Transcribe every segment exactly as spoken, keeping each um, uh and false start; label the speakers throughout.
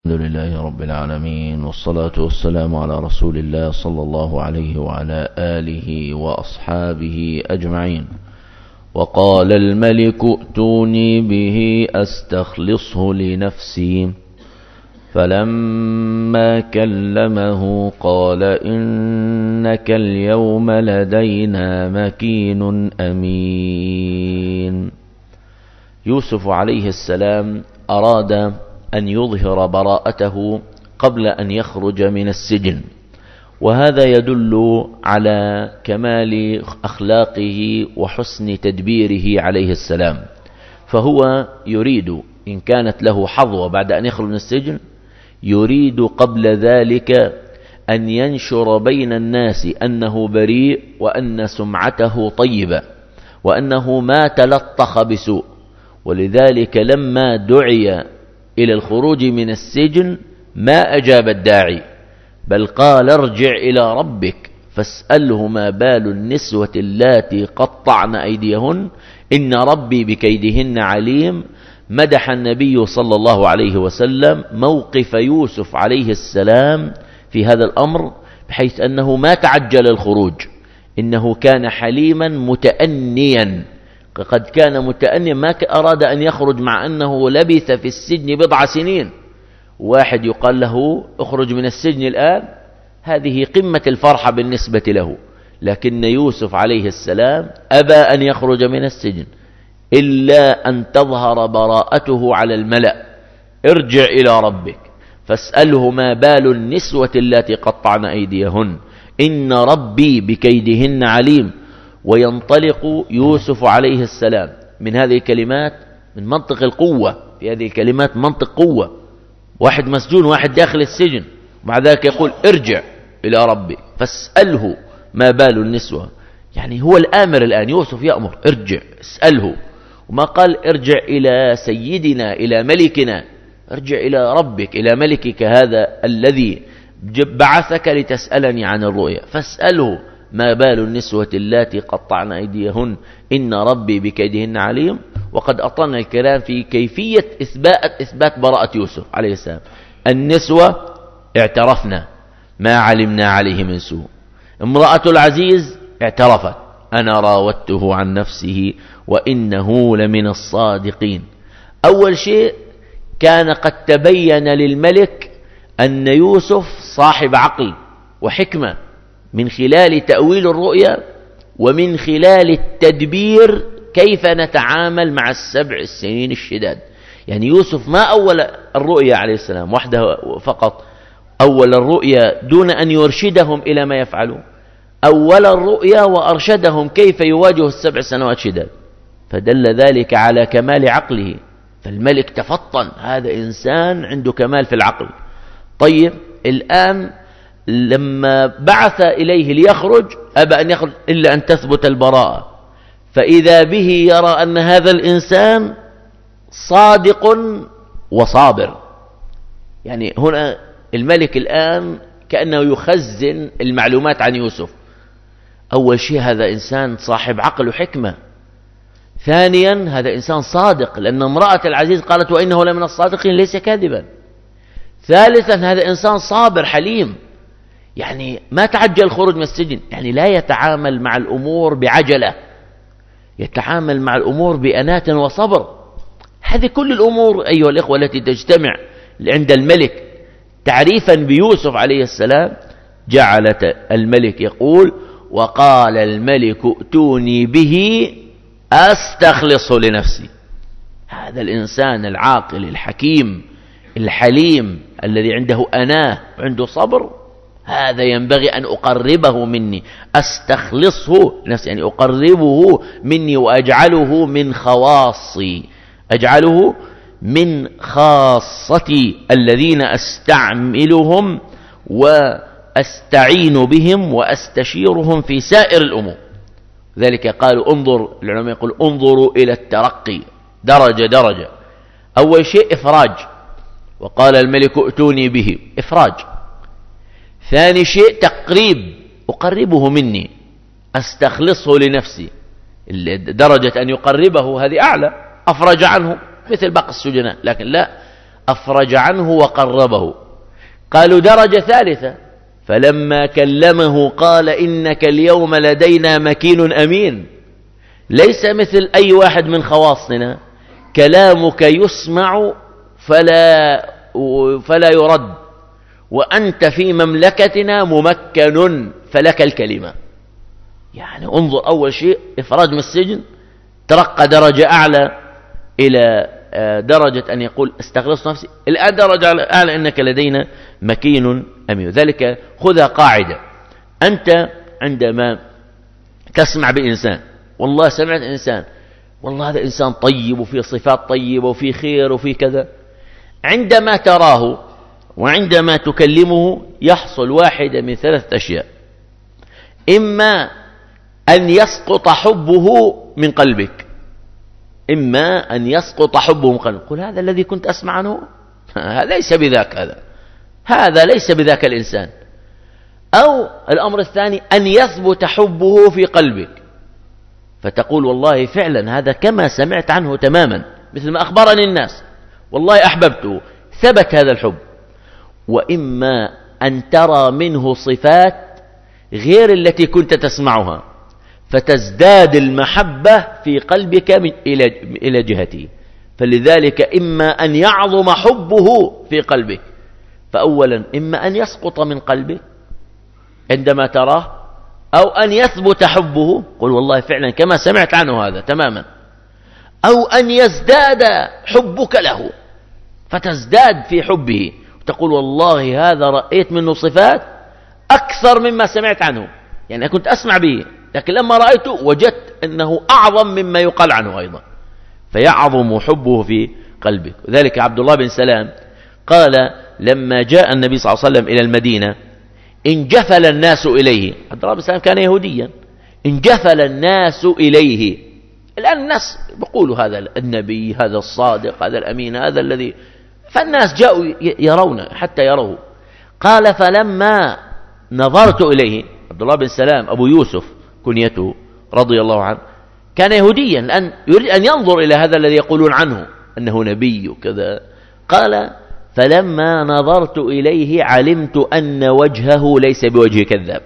Speaker 1: الحمد لله رب العالمين، والصلاة والسلام على رسول الله صلى الله عليه وعلى آله وأصحابه أجمعين. وقال الملك ائتوني به أستخلصه لنفسي، فلما كلمه قال إنك اليوم لدينا مكين أمين. يوسف عليه السلام أراد أن يظهر براءته قبل أن يخرج من السجن، وهذا يدل على كمال أخلاقه وحسن تدبيره عليه السلام. فهو يريد إن كانت له حظوة بعد أن يخرج من السجن، يريد قبل ذلك أن ينشر بين الناس أنه بريء، وأن سمعته طيبة، وأنه ما تلطخ بسوء. ولذلك لما دعي إلى الخروج من السجن ما أجاب الداعي، بل قال ارجع إلى ربك فاسأله ما بال النسوة اللاتي قطعن أيديهن إن ربي بكيدهن عليم. مدح النبي صلى الله عليه وسلم موقف يوسف عليه السلام في هذا الأمر، بحيث أنه ما تعجل الخروج، إنه كان حليما متأنيا. قد كان متأنيا، ما أراد أن يخرج مع أنه لبث في السجن بضع سنين. واحد يقال له اخرج من السجن الآن، هذه قمة الفرحة بالنسبة له. لكن يوسف عليه السلام أبى أن يخرج من السجن إلا أن تظهر براءته على الملأ. ارجع إلى ربك فاسأله ما بال النسوة التي قطعن أيديهن إن ربي بكيدهن عليم. وينطلق يوسف عليه السلام من هذه الكلمات من منطق القوة، في هذه الكلمات منطق قوة. واحد مسجون، واحد داخل السجن، ومع ذلك يقول ارجع إلى ربي فاسأله ما بال النسوة. يعني هو الآمر الآن، يوسف يأمر ارجع اسأله، وما قال ارجع إلى سيدنا إلى ملكنا، ارجع إلى ربك إلى ملكك هذا الذي بعثك لتسألني عن الرؤيا، فاسأله ما بال النسوة اللاتي قطعن أيديهن إن ربي بكيدهن عليم. وقد أطلنا الكلام في كيفية إثبات, إثبات براءة يوسف عليه السلام. النسوة اعترفنا ما علمنا عليه من سوء. امرأة العزيز اعترفت أنا راودته عن نفسه وإنه لمن الصادقين. أول شيء كان قد تبين للملك أن يوسف صاحب عقل وحكمة من خلال تأويل الرؤيا، ومن خلال التدبير كيف نتعامل مع السبع السنين الشداد. يعني يوسف ما أول الرؤيا عليه السلام وحده فقط، أول الرؤيا دون أن يرشدهم إلى ما يفعلون، أول الرؤيا وأرشدهم كيف يواجه السبع سنوات شداد، فدل ذلك على كمال عقله. فالملك تفطن، هذا إنسان عنده كمال في العقل. طيب الآن لما بعث إليه ليخرج أبى أن يخرج إلا أن تثبت البراءة، فإذا به يرى أن هذا الإنسان صادق وصابر. يعني هنا الملك الآن كأنه يخزن المعلومات عن يوسف. أول شيء هذا إنسان صاحب عقل وحكمة، ثانيا هذا إنسان صادق، لأن امرأة العزيز قالت وإنه لمن الصادقين ليس كاذبا، ثالثا هذا إنسان صابر حليم، يعني ما تعجل الخروج من السجن، يعني لا يتعامل مع الأمور بعجلة، يتعامل مع الأمور بأناة وصبر. هذه كل الأمور أيها الإخوة التي تجتمع عند الملك تعريفا بيوسف عليه السلام، جعلت الملك يقول وقال الملك ائتوني به أستخلصه لنفسي. هذا الإنسان العاقل الحكيم الحليم الذي عنده أناة وعنده صبر، هذا ينبغي أن أقربه مني، أستخلصه نفسي، يعني أقربه مني وأجعله من خواصي، أجعله من خاصتي الذين أستعملهم وأستعين بهم وأستشيرهم في سائر الأمور. ذلك قالوا انظر، العلماء يقول انظروا إلى الترقي درجة درجة. أول شيء إفراج، وقال الملك ائتوني به، إفراج. ثاني شيء تقريب، أقربه مني، أستخلصه لنفسي، درجة أن يقربه هذه أعلى، أفرج عنه مثل باقي السجناء، لكن لا أفرج عنه وقربه. قالوا درجة ثالثة، فلما كلمه قال إنك اليوم لدينا مكين أمين. ليس مثل أي واحد من خواصنا، كلامك يسمع فلا فلا يرد، وأنت في مملكتنا ممكن فلك الكلمة. يعني انظر، أول شيء إفراج من السجن، ترقى درجة أعلى إلى درجة أن يقول استخلص نفسي، الآن درجة أعلى إنك لدينا مكين أمين. ذلك خذها قاعدة، أنت عندما تسمع بإنسان، والله سمعت إنسان والله هذا إنسان طيب وفيه صفات طيبة وفيه خير وفيه كذا، عندما تراه وعندما تكلمه يحصل واحدة من ثلاث أشياء: إما أن يسقط حبه من قلبك، إما أن يسقط حبه من قلبك، قل هذا الذي كنت أسمع عنه ليس بذاك، هذا هذا ليس بذاك الإنسان. أو الأمر الثاني أن يثبت حبه في قلبك، فتقول والله فعلا هذا كما سمعت عنه تماما، مثل ما أخبرني الناس، والله أحببته، ثبت هذا الحب. وإما أن ترى منه صفات غير التي كنت تسمعها، فتزداد المحبة في قلبك من إلى إلى جهته. فلذلك إما أن يعظم حبه في قلبك، فأولا إما أن يسقط من قلبك عندما تراه، أو أن يثبت حبه، قل والله فعلا كما سمعت عنه هذا تماما، أو أن يزداد حبك له فتزداد في حبه، وتقول والله هذا رأيت منه صفات أكثر مما سمعت عنه. يعني كنت أسمع به، لكن لما رأيته وجدت أنه أعظم مما يقال عنه أيضا، فيعظم حبه في قلبك. وذلك عبد الله بن سلام قال لما جاء النبي صلى الله عليه وسلم إلى المدينة انجفل الناس إليه. عبد الله بن سلام كان يهوديا، انجفل الناس إليه. الآن الناس بيقولوا هذا النبي، هذا الصادق، هذا الأمين، هذا الذي، فالناس جاءوا يرون حتى يروه. قال فلما نظرت إليه، عبد الله بن سلام أبو يوسف كنيته رضي الله عنه، كان يهوديا الآن يريد أن ينظر إلى هذا الذي يقولون عنه أنه نبي وكذا. قال فلما نظرت إليه علمت أن وجهه ليس بوجه كذاب،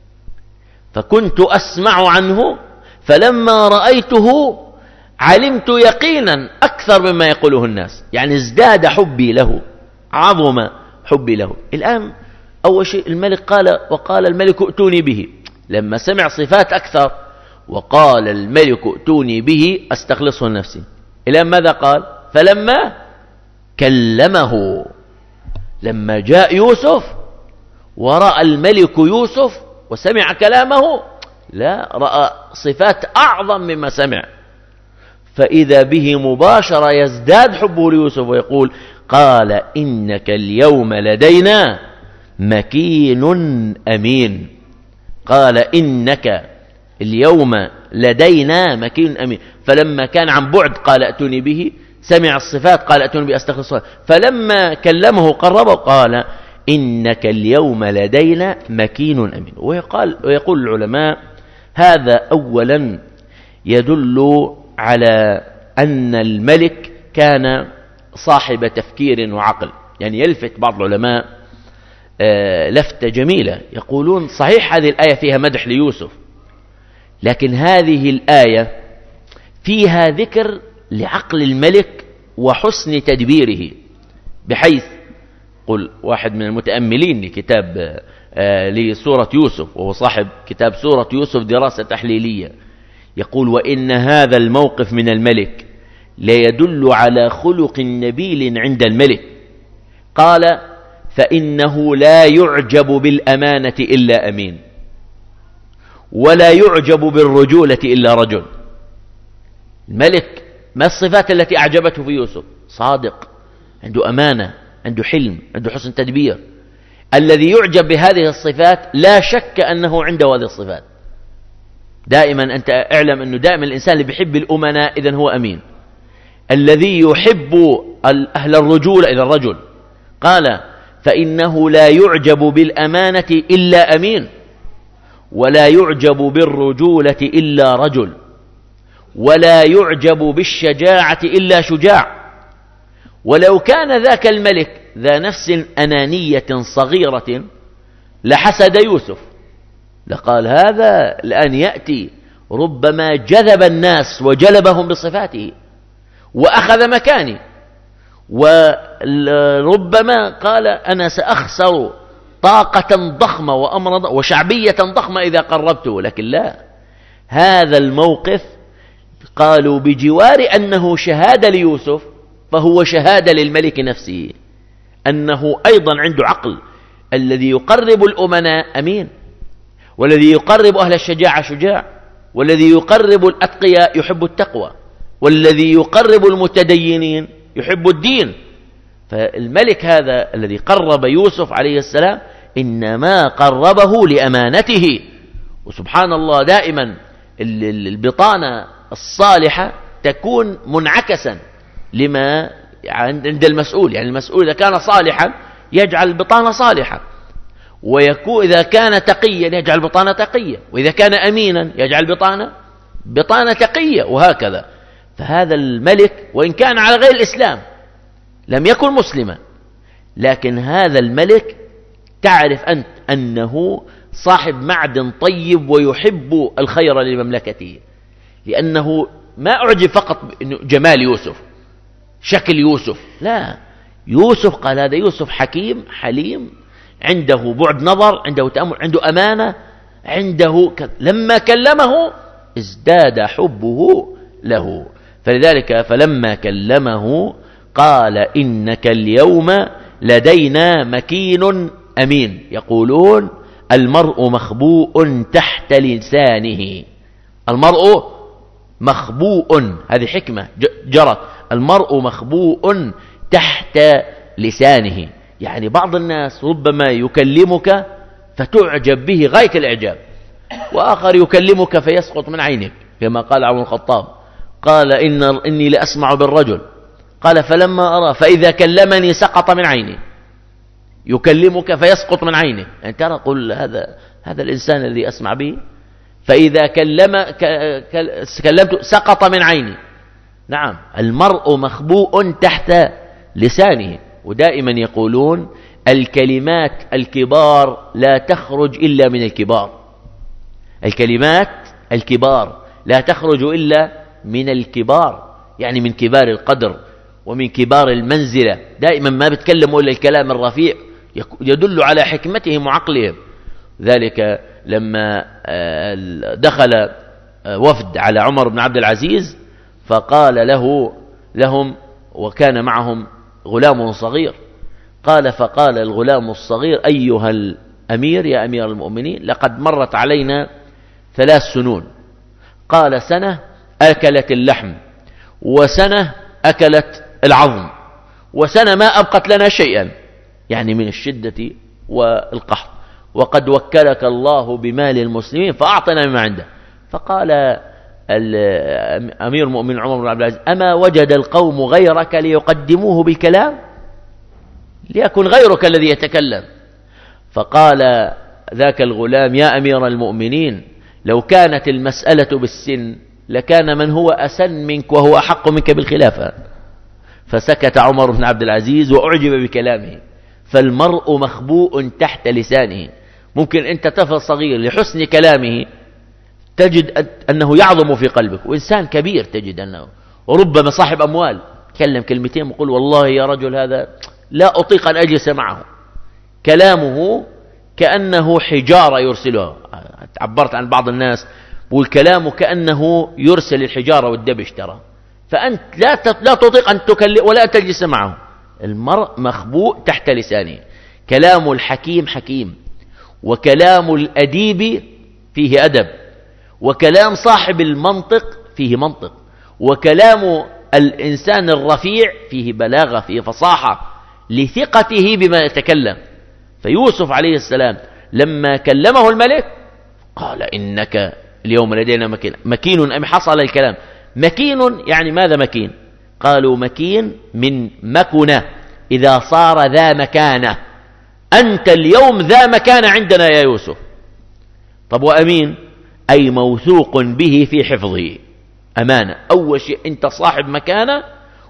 Speaker 1: فكنت أسمع عنه، فلما رأيته علمت يقينا أكثر مما يقوله الناس، يعني ازداد حبي له، عظم حبي له. الآن أول شيء الملك قال وقال الملك ائتوني به، لما سمع صفات أكثر وقال الملك ائتوني به أستخلصه لنفسي. الآن ماذا قال؟ فلما كلمه، لما جاء يوسف ورأى الملك يوسف وسمع كلامه، لا، رأى صفات أعظم مما سمع، فإذا به مباشرة يزداد حبه ليوسف ويقول قال إنك اليوم لدينا مكين أمين. قال إنك اليوم لدينا مكين أمين. فلما كان عن بعد قال ائتوني به، سمع الصفات قال ائتوني به أستخلصه، فلما كلمه قربه قال إنك اليوم لدينا مكين أمين. ويقال ويقول العلماء هذا أولا يدل على أن الملك كان صاحب تفكير وعقل. يعني يلفت بعض العلماء لفتة جميلة، يقولون صحيح هذه الآية فيها مدح ليوسف، لكن هذه الآية فيها ذكر لعقل الملك وحسن تدبيره، بحيث قل واحد من المتأملين لكتاب لسورة يوسف، وهو صاحب كتاب سورة يوسف دراسة تحليلية، يقول وإن هذا الموقف من الملك ليدل على خلق نبيل عند الملك. قال فإنه لا يعجب بالأمانة إلا أمين، ولا يعجب بالرجولة إلا رجل. الملك ما الصفات التي أعجبته في يوسف؟ صادق، عنده أمانة، عنده حلم، عنده حسن تدبير. الذي يعجب بهذه الصفات لا شك أنه عنده هذه الصفات. دائما أنت اعلم أنه دائما الإنسان اللي بيحب الأمناء إذن هو أمين، الذي يحب أهل الرجولة إذن رجل. قال فإنه لا يعجب بالأمانة إلا أمين، ولا يعجب بالرجولة إلا رجل، ولا يعجب بالشجاعة إلا شجاع، ولو كان ذاك الملك ذا نفس أنانية صغيرة لحسد يوسف، لقال هذا الآن يأتي ربما جذب الناس وجلبهم بصفاته وأخذ مكاني، وربما قال أنا سأخسر طاقة ضخمة وأمر وشعبية ضخمة إذا قربته. لكن لا، هذا الموقف قالوا بجوار أنه شهادة ليوسف فهو شهادة للملك نفسه، أنه أيضا عنده عقل. الذي يقرب الأمناء أمين، والذي يقرب أهل الشجاعة شجاع، والذي يقرب الأتقياء يحب التقوى، والذي يقرب المتدينين يحب الدين. فالملك هذا الذي قرب يوسف عليه السلام إنما قربه لأمانته. وسبحان الله دائما البطانة الصالحة تكون منعكسا لما عند المسؤول. يعني المسؤول إذا كان صالحا يجعل البطانة صالحة، ويكون إذا كان تقيا يجعل البطانة تقية، وإذا كان أمينا يجعل البطانة بطانة تقية، وهكذا. فهذا الملك وإن كان على غير الإسلام لم يكن مسلما، لكن هذا الملك تعرف أنت أنه صاحب معدن طيب ويحب الخير لمملكته، لأنه ما أعجب فقط جمال يوسف شكل يوسف، لا، يوسف قال هذا يوسف حكيم حليم، عنده بعد نظر، عنده تأمل، عنده أمانة، عنده ك... لما كلمه ازداد حبه له. فلذلك فلما كلمه قال إنك اليوم لدينا مكين أمين. يقولون المرء مخبوء تحت لسانه، المرء مخبوء، هذه حكمة جرت، المرء مخبوء تحت لسانه. يعني بعض الناس ربما يكلمك فتعجب به غاية الإعجاب، وآخر يكلمك فيسقط من عينك، كما قال عمر الخطاب قال إن إني لأسمع بالرجل، قال فلما أرى فإذا كلمني سقط من عيني، يكلمك فيسقط من عينه. يعني ترى قل هذا هذا الإنسان الذي أسمع به، فإذا كلم كلمت سقط من عيني. نعم، المرء مخبوء تحت لسانه. ودائما يقولون الكلمات الكبار لا تخرج إلا من الكبار، الكلمات الكبار لا تخرج إلا من الكبار، يعني من كبار القدر ومن كبار المنزلة. دائما ما بتكلموا إلا الكلام الرفيع يدل على حكمتهم وعقلهم. ذلك لما دخل وفد على عمر بن عبد العزيز فقال له لهم، وكان معهم غلام صغير، قال فقال الغلام الصغير أيها الأمير يا أمير المؤمنين لقد مرت علينا ثلاث سنون، قال سنة أكلت اللحم، وسنة أكلت العظم، وسنة ما أبقت لنا شيئا، يعني من الشدة والقحط، وقد وكلك الله بمال المسلمين فأعطنا مما عنده. فقال أمير المؤمنين عمر بن عبد العزيز أما وجد القوم غيرك ليقدموه بالكلام، ليكن غيرك الذي يتكلم. فقال ذاك الغلام يا أمير المؤمنين لو كانت المسألة بالسن لكان من هو أسن منك وهو أحق منك بالخلافة. فسكت عمر بن عبد العزيز وأعجب بكلامه. فالمرء مخبوء تحت لسانه. ممكن أنت طفل صغير لحسن كلامه تجد أنه يعظم في قلبك، وإنسان كبير تجد أنه وربما صاحب أموال كلم كلمتين وقل والله يا رجل هذا لا أطيق أن أجلس معه، كلامه كأنه حجارة يرسلها. عبرت عن بعض الناس والكلام كأنه يرسل الحجارة والدبش ترى، فأنت لا لا تطيق أن تكلم ولا تجلس معه. المرء مخبوء تحت لسانه. كلام الحكيم حكيم، وكلام الأديب فيه أدب، وكلام صاحب المنطق فيه منطق، وكلام الإنسان الرفيع فيه بلاغة فيه فصاحة لثقته بما يتكلم. فيوسف عليه السلام لما كلمه الملك قال إنك اليوم لدينا مكين. مكين أم حصل الكلام مكين، يعني ماذا مكين؟ قالوا مكين من مكنة، إذا صار ذا مكانة، أنت اليوم ذا مكانة عندنا يا يوسف. طب وأمين أي موثوق به في حفظه، أمانة. أول شيء أنت صاحب مكانة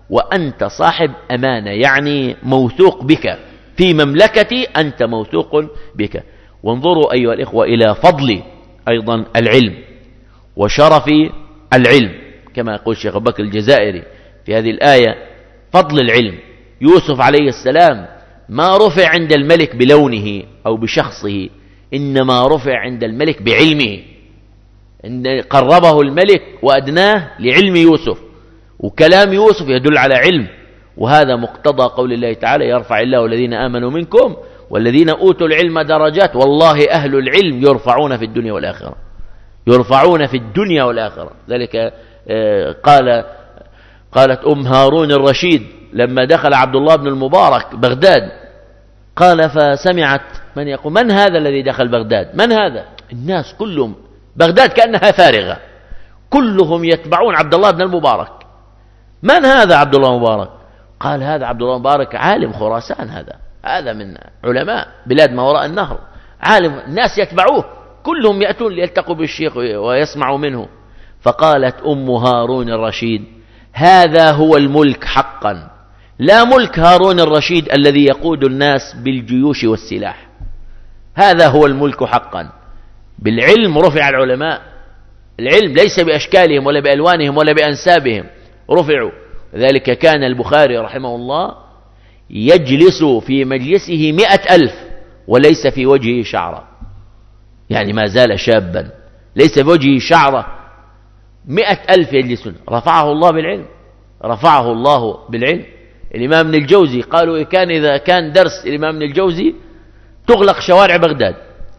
Speaker 1: وأنت صاحب أمانة، يعني موثوق بك في مملكتي، أنت موثوق بك. وانظروا أيها الإخوة إلى فضل أيضا العلم وشرف العلم، كما يقول الشيخ أبو بكر الجزائري في هذه الآية: فضل العلم. يوسف عليه السلام ما رفع عند الملك بلونه أو بشخصه، إنما رفع عند الملك بعلمه، إن قربه الملك وأدناه لعلم يوسف، وكلام يوسف يدل على علم. وهذا مقتضى قول الله تعالى: يرفع الله الذين آمنوا منكم والذين أوتوا العلم درجات، والله أهل العلم يرفعون في الدنيا والآخرة، يرفعون في الدنيا والآخرة. ذلك قال قالت أم هارون الرشيد لما دخل عبد الله بن المبارك بغداد، قال فسمعت من يقول: من هذا الذي دخل بغداد؟ من هذا؟ الناس كلهم بغداد كأنها فارغة، كلهم يتبعون عبد الله بن المبارك. من هذا عبد الله المبارك؟ قال: هذا عبد الله المبارك عالم خراسان، هذا هذا من علماء بلاد ما وراء النهر، عالم، الناس يتبعوه، كلهم يأتون ليلتقوا بالشيخ ويسمعوا منه. فقالت أم هارون الرشيد: هذا هو الملك حقا، لا ملك هارون الرشيد الذي يقود الناس بالجيوش والسلاح، هذا هو الملك حقا. بالعلم رفع العلماء، العلم ليس بأشكالهم ولا بألوانهم ولا بأنسابهم، رفعوا. ذلك كان البخاري رحمه الله يجلس في مجلسه مئة ألف وليس في وجهه شعرة، يعني ما زال شابا ليس في وجهه شعرة، مئة ألف يجلسون، رفعه الله بالعلم، رفعه الله بالعلم. الإمام ابن الجوزي قالوا كان إذا كان درس الإمام ابن الجوزي تغلق شوارع بغداد،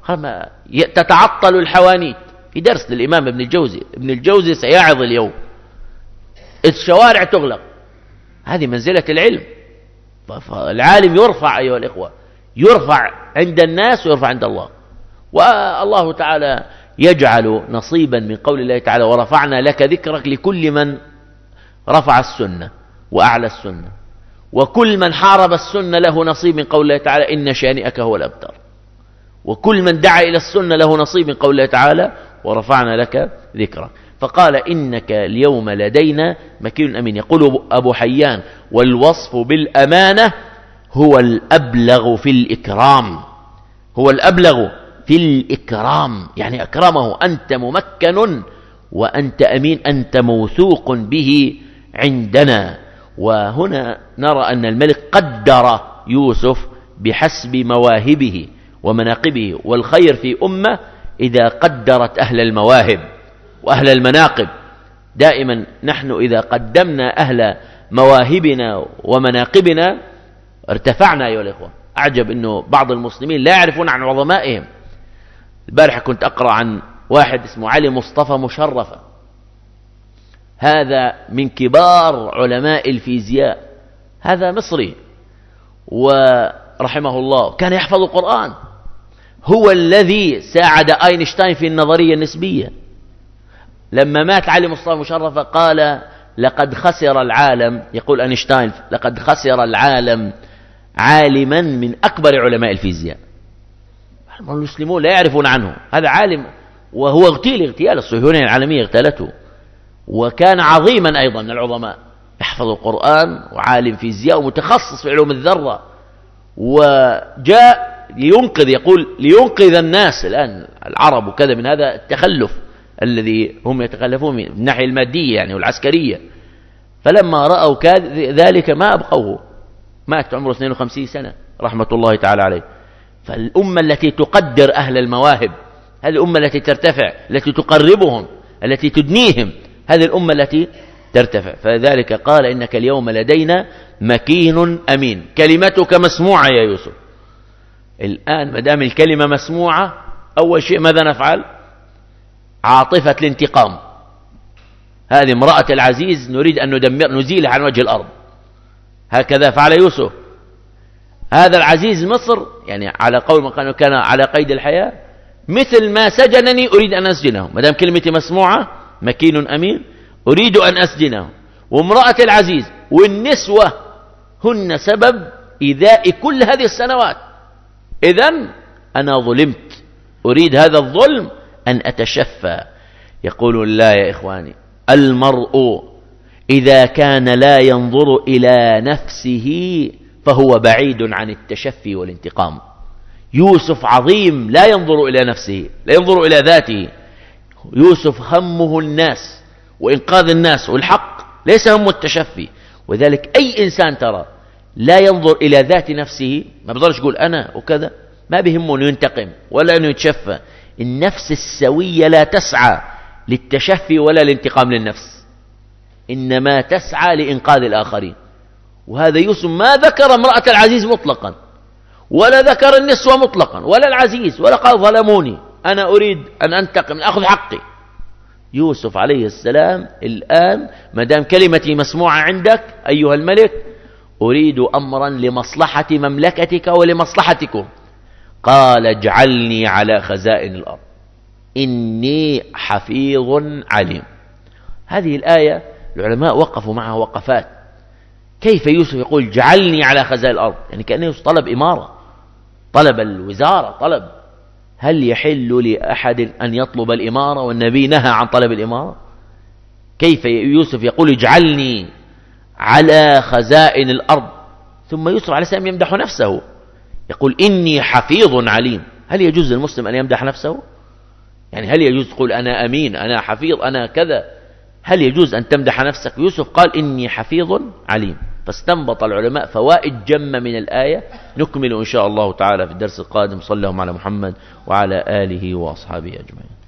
Speaker 1: تتعطل الحوانيت في درس للإمام ابن الجوزي، ابن الجوزي سيعظ اليوم، الشوارع تغلق. هذه منزلة العلم. فالعالم يرفع أيها الإخوة، يرفع عند الناس ويرفع عند الله. والله تعالى يجعل نصيبا من قول الله تعالى: ورفعنا لك ذكرك، لكل من رفع السنة وأعلى السنة، وكل من حارب السنة له نصيب من قول الله تعالى: إن شانئك هو الأبتر، وكل من دعا إلى السنة له نصيب من قول الله تعالى: ورفعنا لك ذكرك. فقال: إنك اليوم لدينا مكين أمين. يقول أبو حيان: والوصف بالأمانة هو الأبلغ في الإكرام، هو الأبلغ في الإكرام، يعني أكرمه، أنت ممكن وأنت أمين، أنت موثوق به عندنا. وهنا نرى أن الملك قدر يوسف بحسب مواهبه ومناقبه، والخير في أمة إذا قدرت أهل المواهب وأهل المناقب. دائما نحن إذا قدمنا أهل مواهبنا ومناقبنا ارتفعنا أيها الإخوة. أعجب أنه بعض المسلمين لا يعرفون عن عظمائهم. البارحة كنت أقرأ عن واحد اسمه علي مصطفى مشرفة، هذا من كبار علماء الفيزياء، هذا مصري ورحمه الله كان يحفظ القرآن، هو الذي ساعد أينشتاين في النظرية النسبية. لما مات علي مصطفى مشرفة قال: لقد خسر العالم، يقول أينشتاين: لقد خسر العالم عالما من أكبر علماء الفيزياء. المسلمون لا يعرفون عنه، هذا عالم، وهو اغتيل اغتيال، الصهيونية العالمية اغتالته، وكان عظيما أيضا من العظماء، يحفظ القرآن وعالم فيزياء ومتخصص في علوم الذرة، وجاء لينقذ، يقول لينقذ الناس الآن العرب وكذا من هذا التخلف الذي هم يتخلفون من الناحية المادية يعني والعسكرية. فلما رأوا ذلك ما أبقوه، مات عمره اثنين وخمسين سنة رحمة الله تعالى عليه. فالأمة التي تقدر أهل المواهب، هذه الأمة التي ترتفع، التي تقربهم، التي تدنيهم، هذه الأمة التي ترتفع. فذلك قال: إنك اليوم لدينا مكين أمين. كلمتك مسموعة يا يوسف. الآن ما دام الكلمة مسموعة، أول شيء ماذا نفعل؟ عاطفة الانتقام. هذه امرأة العزيز نريد أن ندمر، نزيلها عن وجه الأرض. هكذا فعل يوسف. هذا العزيز مصر، يعني على قول من كان كان على قيد الحياة، مثل ما سجنني أريد أن أسجنه. ما دام كلمتي مسموعة، مكين أمين، أريد أن أسجنه. وامرأة العزيز والنسوة هن سبب إيذاء كل هذه السنوات. إذن أنا ظلمت، أريد هذا الظلم أن أتشفى. يقول لا يا إخواني، المرء إذا كان لا ينظر إلى نفسه فهو بعيد عن التشفي والانتقام. يوسف عظيم لا ينظر إلى نفسه، لا ينظر إلى ذاته. يوسف همه الناس وإنقاذ الناس والحق، ليس همه التشفي. وذلك أي إنسان ترى لا ينظر إلى ذات نفسه، ما بيقدرش يقول أنا وكذا، ما بيهمه أنه ينتقم ولا أنه يتشفى. النفس السوية لا تسعى للتشفي ولا الانتقام للنفس، إنما تسعى لإنقاذ الآخرين. وهذا يوسف ما ذكر امرأة العزيز مطلقا، ولا ذكر النسوة مطلقا، ولا العزيز، ولا قال ظلموني أنا أريد أن أنتقم أخذ حقي. يوسف عليه السلام الآن ما دام كلمتي مسموعة عندك أيها الملك، أريد أمرا لمصلحة مملكتك ولمصلحتكم. قال اجعلني على خزائن الأرض إني حفيظ عليم. هذه الآية العلماء وقفوا معها وقفات. كيف يوسف يقول اجعلني على خزائن الأرض؟ يعني كأنه يوسف طلب إمارة، طلب الوزارة، طلب. هل يحل لأحد أن يطلب الإمارة والنبي نهى عن طلب الإمارة؟ كيف يوسف يقول اجعلني على خزائن الأرض؟ ثم يوسف عليه السلام يمدح نفسه، يقول إني حفيظ عليم. هل يجوز للمسلم أن يمدح نفسه؟ يعني هل يجوز تقول أنا أمين، أنا حفيظ، أنا كذا؟ هل يجوز أن تمدح نفسك؟ يوسف قال إني حفيظ عليم. فاستنبط العلماء فوائد جمة من الآية. نكمل إن شاء الله تعالى في الدرس القادم. صلى الله على محمد وعلى آله وأصحابه أجمعين.